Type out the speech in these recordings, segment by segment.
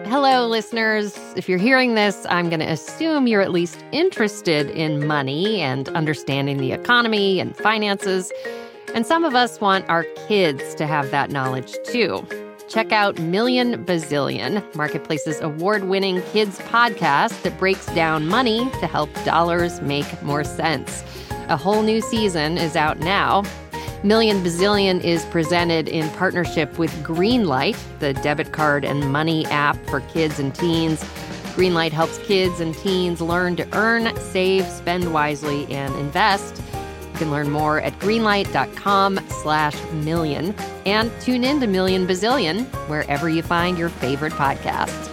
Hello, listeners. If you're hearing this, I'm going to assume you're at least interested in money and understanding the economy and finances. And some of us want our kids to have that knowledge, too. Check out Million Bazillion, Marketplace's award-winning kids podcast that breaks down money to help dollars make more sense. A whole new season is out now. Million Bazillion is presented in partnership with Greenlight, the debit card and money app for kids and teens. Greenlight helps kids and teens learn to earn, save, spend wisely, and invest. You can learn more at greenlight.com/million and tune in to Million Bazillion wherever you find your favorite podcasts.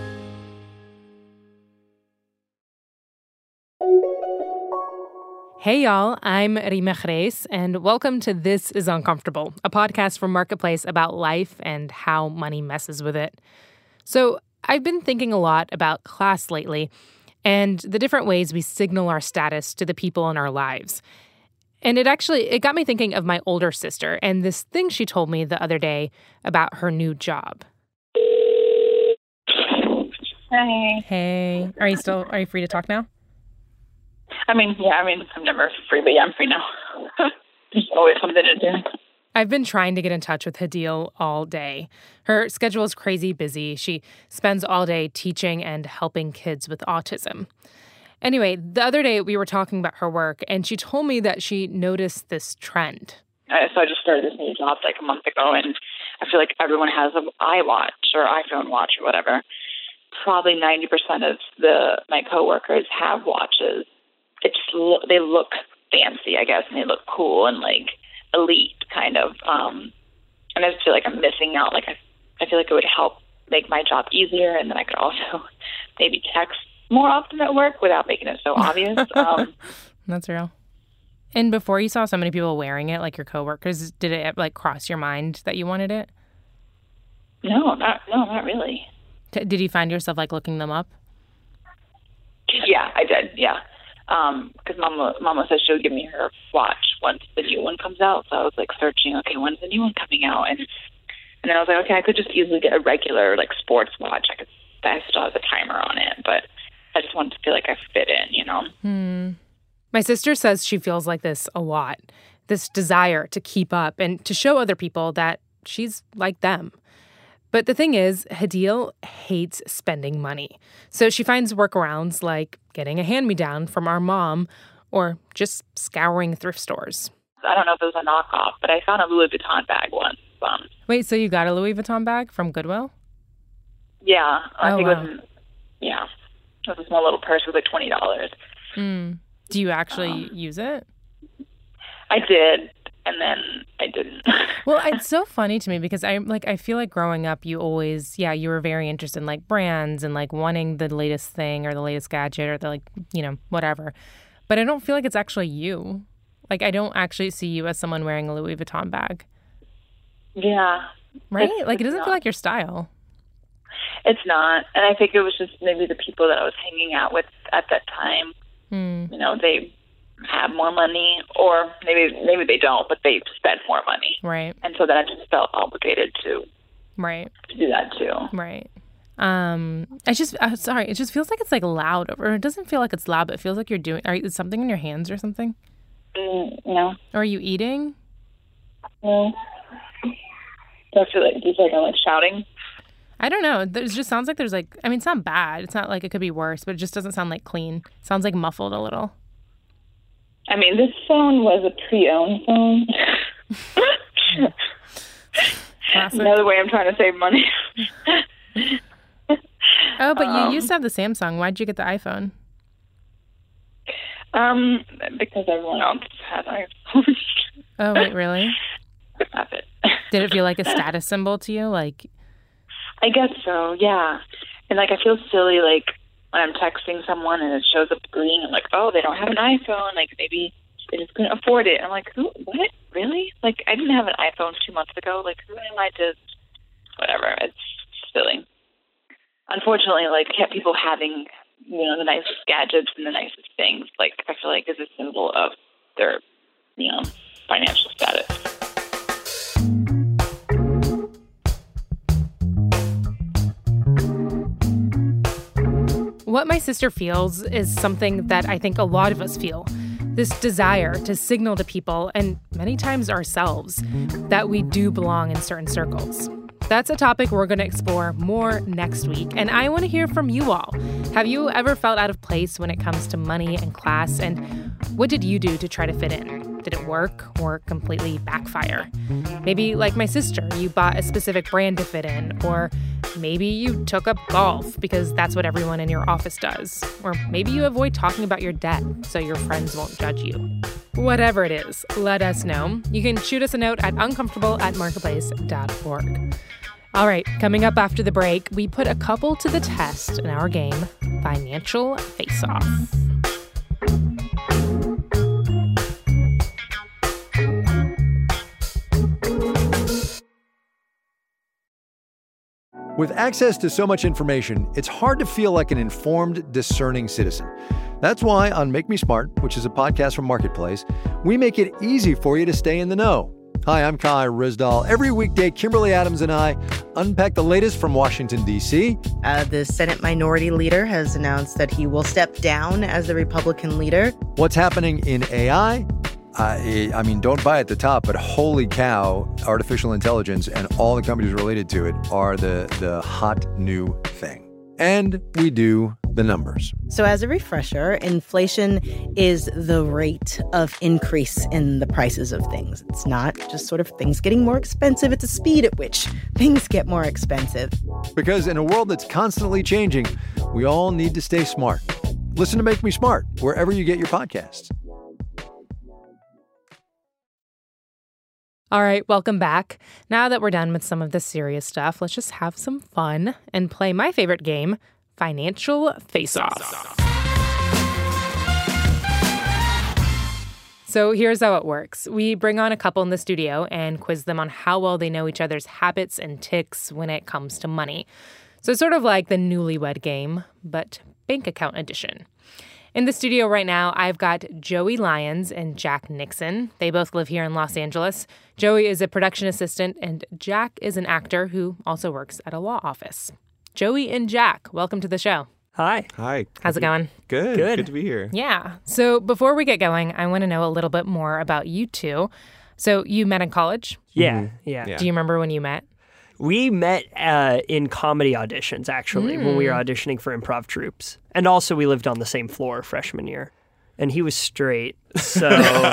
Hey, y'all, I'm Rima Reis, and welcome to This is Uncomfortable, a podcast from Marketplace about life and how money messes with it. So I've been thinking a lot about class lately and the different ways we signal our status to the people in our lives. And it got me thinking of my older sister and this thing she told me the other day about her new job. Hey. Are you free to talk now? I'm never free, but yeah, I'm free now. There's always something to do. I've been trying to get in touch with Hadil all day. Her schedule is crazy busy. She spends all day teaching and helping kids with autism. Anyway, the other day we were talking about her work, and she told me that she noticed this trend. So I just started this new job like a month ago, and I feel like everyone has an iWatch or iPhone watch or whatever. Probably 90% of my coworkers have watches. They look fancy, I guess, and they look cool and like elite kind of. And I just feel like I'm missing out. Like I feel like it would help make my job easier, and then I could also maybe text more often at work without making it so obvious. That's real. And before you saw so many people wearing it, like your coworkers, did it like cross your mind that you wanted it? No, not really. Did you find yourself like looking them up? Yeah, I did. Yeah. Because Mama said she'll give me her watch once the new one comes out. So I was like searching, okay, when's the new one coming out? And then I was like, okay, I could just easily get a regular like sports watch. I still have the timer on it, but I just wanted to feel like I fit in, you know? My sister says she feels like this a lot, this desire to keep up and to show other people that she's like them. But the thing is, Hadil hates spending money. So she finds workarounds like getting a hand-me-down from our mom or just scouring thrift stores. I don't know if it was a knockoff, but I found a Louis Vuitton bag once. Wait, so you got a Louis Vuitton bag from Goodwill? Yeah. I think wow. It was a small little purse with like $20. Do you actually use it? I did. And then I didn't. Well, it's so funny to me because I feel like growing up, you always, you were very interested in like brands and like wanting the latest thing or the latest gadget or the like, whatever. But I don't feel like it's actually you. Like I don't actually see you as someone wearing a Louis Vuitton bag. Yeah. Right? Like it doesn't feel like your style. It's not. And I think it was just maybe the people that I was hanging out with at that time. They have more money, or maybe they don't, but they spend more money. Right. And so then I just felt obligated to do that too. Right. It just feels like it's like loud, or it doesn't feel like it's loud, but it feels like is something in your hands or something? No. Or are you eating? No. Do you feel like I'm like shouting? I don't know. It just sounds like there's like, it's not bad. It's not like it could be worse, but it just doesn't sound like clean. It sounds like muffled a little. This phone was a pre-owned phone. Another way I'm trying to save money. Oh, but you used to have the Samsung. Why'd you get the iPhone? Because everyone else had iPhones. Oh, wait, really? Have it. Did it feel like a status symbol to you? Like, I guess so, yeah. And like I feel silly like when I'm texting someone and it shows up green, I'm like, oh, they don't have an iPhone. Like maybe they just couldn't afford it. I'm like, who? What? Really? Like I didn't have an iPhone 2 months ago. Like who am I to? Whatever. It's silly. Unfortunately, like people having the nicest gadgets and the nicest things, like I feel like is a symbol of their financial status. What my sister feels is something that I think a lot of us feel. This desire to signal to people, and many times ourselves, that we do belong in certain circles. That's a topic we're going to explore more next week, and I want to hear from you all. Have you ever felt out of place when it comes to money and class, and what did you do to try to fit in? Did it work or completely backfire? Maybe, like my sister, you bought a specific brand to fit in, or maybe you took up golf because that's what everyone in your office does, or maybe you avoid talking about your debt so your friends won't judge you. Whatever it is, let us know. You can shoot us a note at uncomfortable@marketplace.org. All right, coming up after the break, we put a couple to the test in our game, Financial Face-Off. With access to so much information, it's hard to feel like an informed, discerning citizen. That's why on Make Me Smart, which is a podcast from Marketplace, we make it easy for you to stay in the know. Hi, I'm Kai Rizdal. Every weekday, Kimberly Adams and I unpack the latest from Washington, D.C. The Senate Minority Leader has announced that he will step down as the Republican leader. What's happening in AI? I mean, don't buy at the top, but holy cow, artificial intelligence and all the companies related to it are the hot new thing. And we do the numbers. So as a refresher, inflation is the rate of increase in the prices of things. It's not just sort of things getting more expensive. It's a speed at which things get more expensive. Because in a world that's constantly changing, we all need to stay smart. Listen to Make Me Smart wherever you get your podcasts. All right, welcome back. Now that we're done with some of the serious stuff, let's just have some fun and play my favorite game, Financial Face-Off. So here's how it works. We bring on a couple in the studio and quiz them on how well they know each other's habits and tics when it comes to money. So sort of like the newlywed game, but bank account edition. In the studio right now, I've got Joey Lyons and Jack Nixon. They both live here in Los Angeles. Joey is a production assistant, and Jack is an actor who also works at a law office. Joey and Jack, welcome to the show. Hi. Hi. How's it going? Good. Good to be here. Yeah. So before we get going, I want to know a little bit more about you two. So you met in college? Yeah. Do you remember when you met? We met in comedy auditions, actually, when we were auditioning for improv troupes. And also we lived on the same floor freshman year. And he was straight, so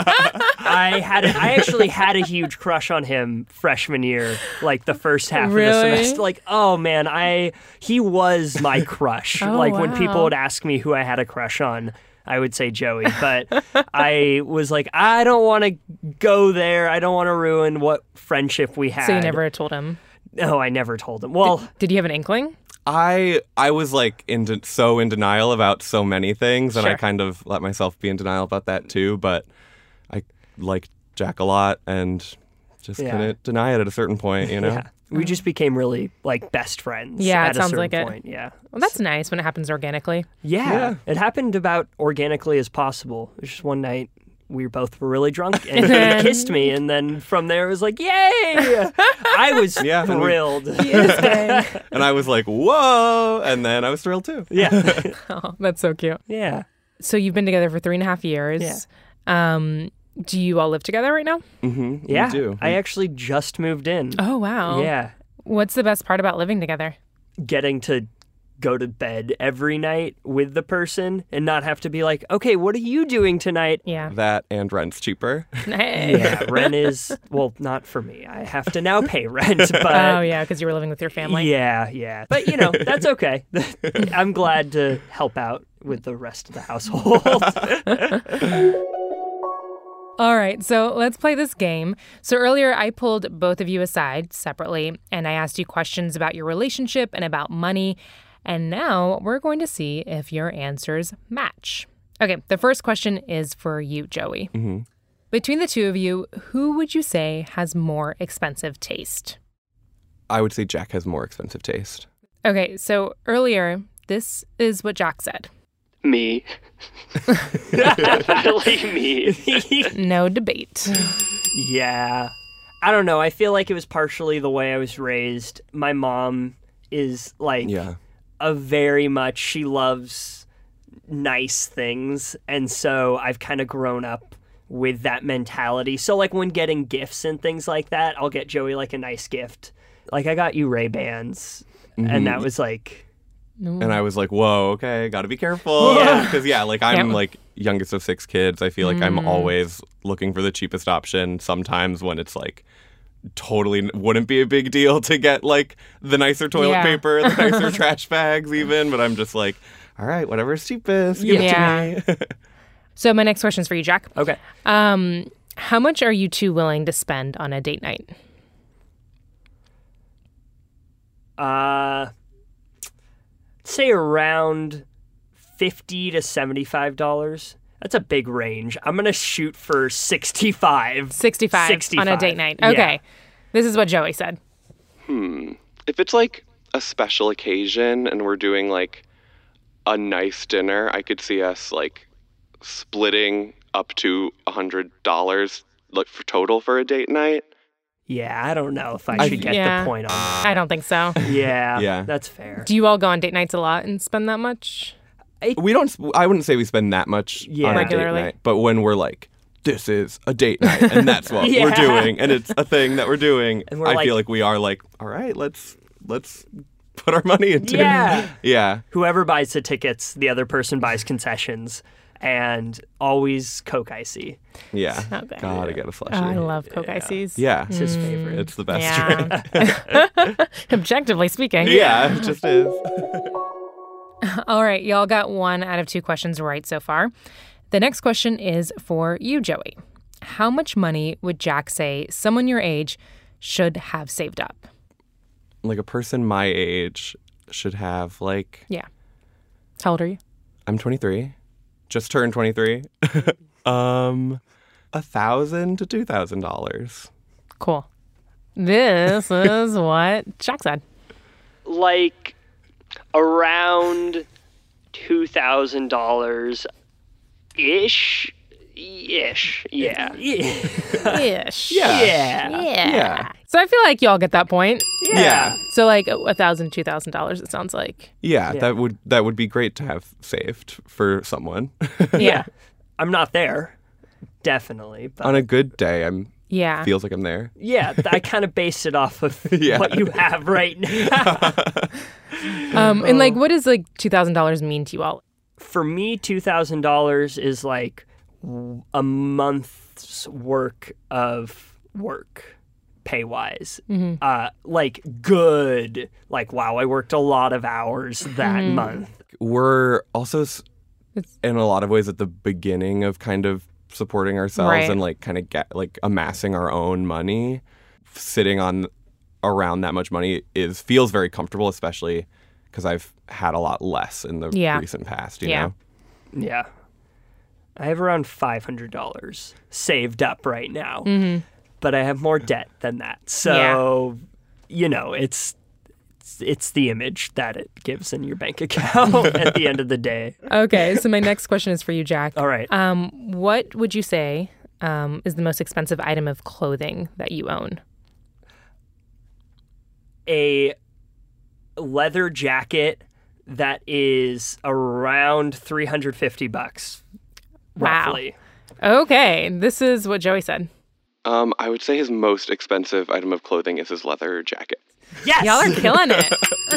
I actually had a huge crush on him freshman year, like the first half of the semester. Like, oh man, he was my crush. When people would ask me who I had a crush on, I would say Joey, but I was like, I don't want to go there. I don't want to ruin what friendship we had. So you never told him? No, I never told him. Well, did you have an inkling? I was like so in denial about so many things, and Sure. I kind of let myself be in denial about that too. But I liked Jack a lot, and just couldn't deny it at a certain point. You know, we just became really like best friends. Yeah, at it sounds a certain like point. it. Yeah, Well, that's nice when it happens organically. Yeah, it happened about organically as possible. It was just one night. We both were really drunk, and he kissed me, and then from there it was like, yay! I was thrilled. And I was like, whoa! And then I was thrilled too. Yeah. Oh, that's so cute. Yeah. So you've been together for 3.5 years. Yeah. Do you all live together right now? Mm-hmm. Yeah. We do. I actually just moved in. Oh, wow. Yeah. What's the best part about living together? Getting to go to bed every night with the person and not have to be like, okay, what are you doing tonight? Yeah. That and rent's cheaper. Yeah, rent is, well, not for me. I have to now pay rent. But oh, yeah, because you were living with your family. Yeah. But, that's okay. I'm glad to help out with the rest of the household. All right, so let's play this game. So earlier I pulled both of you aside separately, and I asked you questions about your relationship and about money. And now we're going to see if your answers match. Okay, the first question is for you, Joey. Mm-hmm. Between the two of you, who would you say has more expensive taste? I would say Jack has more expensive taste. Okay, so earlier, this is what Jack said. Me. Definitely me. No debate. Yeah. I don't know. I feel like it was partially the way I was raised. My mom is like she loves nice things. And so I've kind of grown up with that mentality. So like when getting gifts and things like that, I'll get Joey like a nice gift. Like I got you Ray-Bans and that was like... And I was like, whoa, okay, gotta be careful. Because, like, I'm, like, youngest of 6 kids. I feel like I'm always looking for the cheapest option. Sometimes when it's, like, totally wouldn't be a big deal to get, like, the nicer toilet paper, the nicer trash bags even. But I'm just like, all right, whatever's cheapest, give it to me. So my next question is for you, Jack. Okay. How much are you two willing to spend on a date night? Say around $50 to $75. That's a big range. I'm gonna shoot for 65. 65 on a date night. Okay. Yeah. This is what Joey said. If it's, like, a special occasion and we're doing, like, a nice dinner, I could see us, like, splitting up to $100, like, for total for a date night. Yeah, I don't know if I should get the point on that. I don't think so. Yeah, that's fair. Do you all go on date nights a lot and spend that much? I wouldn't say we spend that much on a regularly. date night, but when we're like, this is a date night and that's what we're doing and it's a thing that we're doing, and I feel like we are like, all right, let's put our money into it. Yeah. Whoever buys the tickets, the other person buys concessions. And always Coke Icy. Yeah. Okay. Gotta get a slushie. I love Coke Ices. Yeah. It's his favorite. It's the best drink. Objectively speaking. Yeah, it just is. All right. Y'all got 1 out of 2 questions right so far. The next question is for you, Joey. How much money would Jack say someone your age should have saved up? Like a person my age should have like... Yeah. How old are you? I'm 23. Just turned 23. $1,000 to $2,000. Cool. This is what Jack said. Like around $2,000 ish. Yeah. Ish. Yeah. So I feel like y'all get that point. Yeah. So like $1,000, $2,000, it sounds like. Yeah, that would be great to have saved for someone. Yeah. I'm not there, definitely. But On a good day, Yeah. feels like I'm there. yeah, I kind of based it off of what you have right now. And like, what does like $2,000 mean to you all? For me, $2,000 is like a month's work of work, pay-wise. Like good. Like, wow, I worked a lot of hours that month. We're also in a lot of ways at the beginning of kind of supporting ourselves Right. and like kind of amassing our own money. Sitting on around that much money feels very comfortable, especially because I've had a lot less in the recent past, you know? Yeah. I have around $500 saved up right now, but I have more debt than that. So, you know, it's the image that it gives in your bank account at the end of the day. Okay, so my next question is for you, Jack. All right. What would you say is the most expensive item of clothing that you own? A leather jacket that is around $350 roughly. Wow. Okay, this is what Joey said. I would say his most expensive item of clothing is his leather jacket. Yes. Y'all are killing it.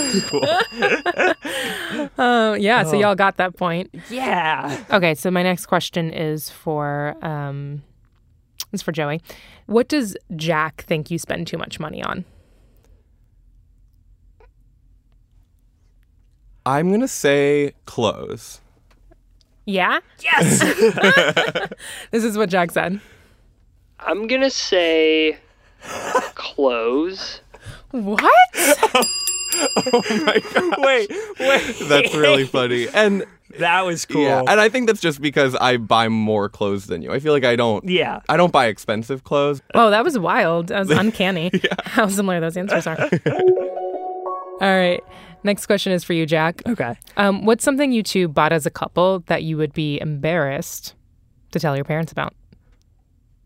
So y'all got that point. Yeah. Okay, so my next question is for Joey. What does Jack think you spend too much money on? I'm going to say clothes. Yeah? Yes. This is what Jack said. I'm going to say clothes. What? Oh my God. Wait. That's really funny. And That was cool. yeah, and I think that's just because I buy more clothes than you. I feel like I don't buy expensive clothes. Oh, that was wild. That was uncanny. How similar those answers are. All right. Next question is for you, Jack. Okay. What's something you two bought as a couple that you would be embarrassed to tell your parents about?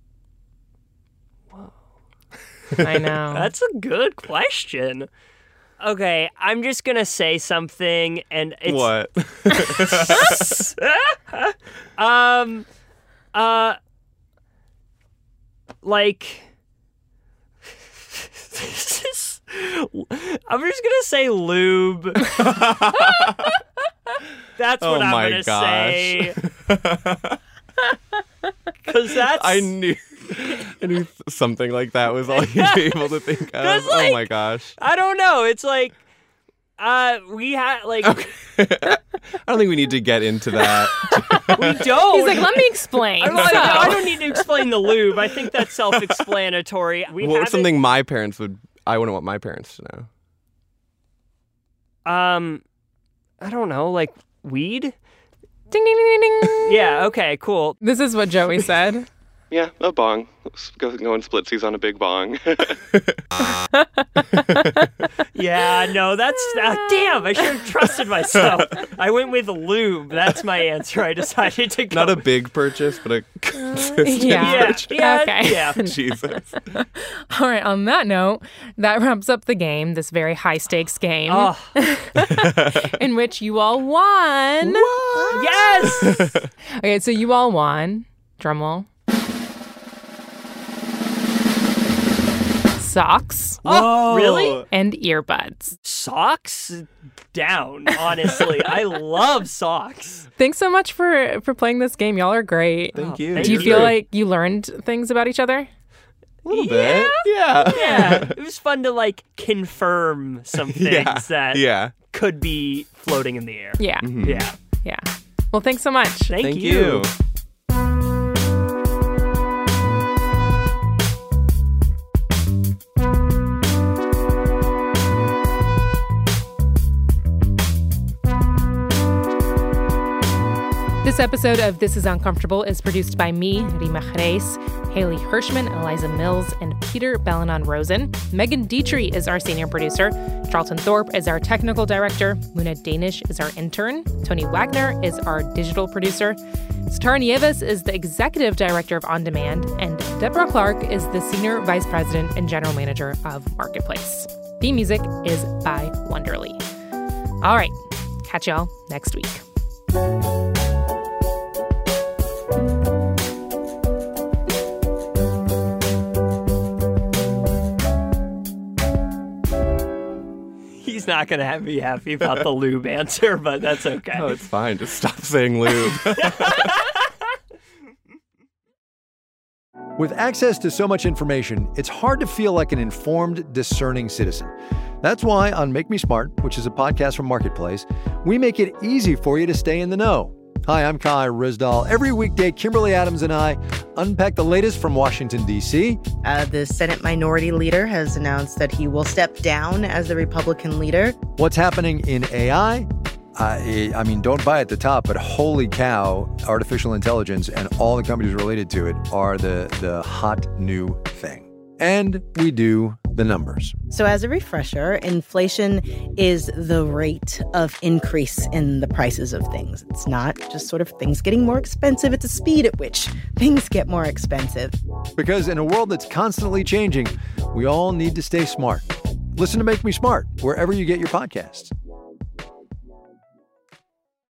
Whoa. I know. That's a good question. Okay, I'm just gonna say something, and it's What? like I'm just gonna say lube. That's what I'm my gonna gosh. say. Because that's I knew something like that was all you'd be able to think of. That's Oh like- my gosh. I don't know. It's like we had like I don't think we need to get into that. we don't. He's like, let me explain. I don't need to explain the lube. I think that's self-explanatory. We What was haven't- something I wouldn't want my parents to know. I don't know, like weed? Ding, ding, ding, ding, ding. Yeah, okay, cool. This is what Joey said. Yeah, a bong. Go and splitsies on a big bong. Yeah, no, that's damn, I should have trusted myself. I went with lube. That's my answer. I decided to go. Not a big purchase, but a consistent Yeah. purchase. Yeah, Okay. yeah. Jesus. All right, on that note, that wraps up the game, this very high stakes game Oh, in which you all won. yes! Okay, so you all won. Drumroll. Socks Oh, really? and earbuds. Socks down, honestly. I love socks. Thanks so much for playing this game. Y'all are great. Thank you. thank Do you you. feel like you learned things about each other? A little bit. Yeah. Yeah, it was fun to like confirm some things that Yeah. could be floating in the air. Yeah. Yeah. Yeah. Well, thanks so much. Thank you. This episode of This Is Uncomfortable is produced by me, Rima Jerez, Haley Hirschman, Eliza Mills, and Peter Bellanon-Rosen. Megan Dietrich is our senior producer. Charlton Thorpe is our technical director. Luna Danish is our intern. Tony Wagner is our digital producer. Star Nieves is the executive director of On Demand. And Deborah Clark is the senior vice president and general manager of Marketplace. Theme music is by Wonderly. All right, catch y'all next week. He's not going to be happy about the lube answer, but that's okay. Oh, it's fine. Just stop saying lube. With access to so much information, it's hard to feel like an informed, discerning citizen. That's why on Make Me Smart, which is a podcast from Marketplace, we make it easy for you to stay in the know. Hi, I'm Kai Rizdal. Every weekday, Kimberly Adams and I unpack the latest from Washington, D.C. The Senate Minority Leader has announced that he will step down as the Republican leader. What's happening in AI? I mean, don't buy at the top, but holy cow, artificial intelligence and all the companies related to it are the hot new thing. And we do the numbers. So as a refresher, inflation is the rate of increase in the prices of things. It's not just sort of things getting more expensive. It's the speed at which things get more expensive. Because in a world that's constantly changing, we all need to stay smart. Listen to Make Me Smart wherever you get your podcasts.